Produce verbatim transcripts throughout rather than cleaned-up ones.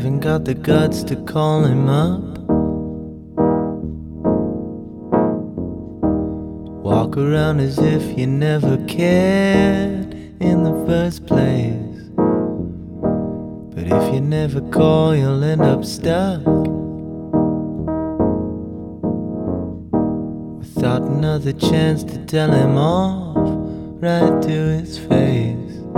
haven't got the guts to call him up. Walk around as if you never cared in the first place. But if you never call, you'll end up stuck without another chance to tell him off right to his face.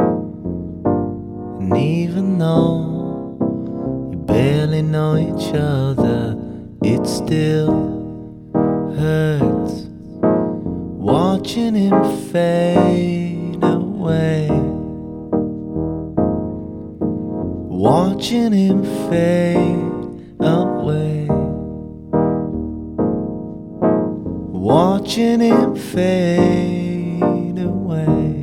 And even though you barely know each other, it still hurts watching him fade away. Watching him fade away. Watching him fade away.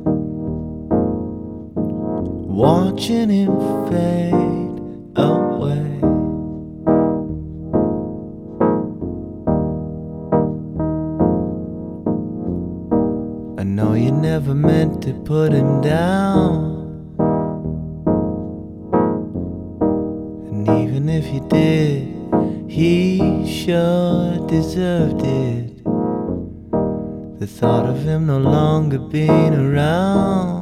Watching him fade away. I know you never meant to put him down, and even if you did, he sure deserved it. The thought of him no longer being around,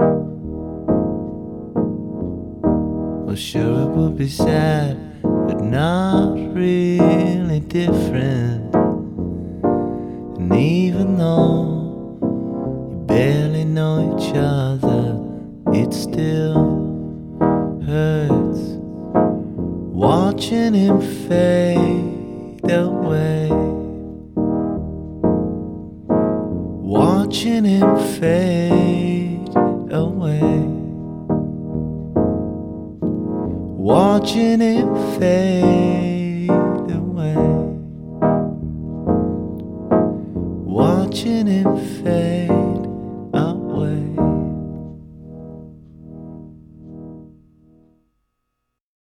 well, sure it would be sad, but not really different. And even though you barely know each other, it still hurts watching him fade away. Watching him fade away. Watching him fade away. Watching him fade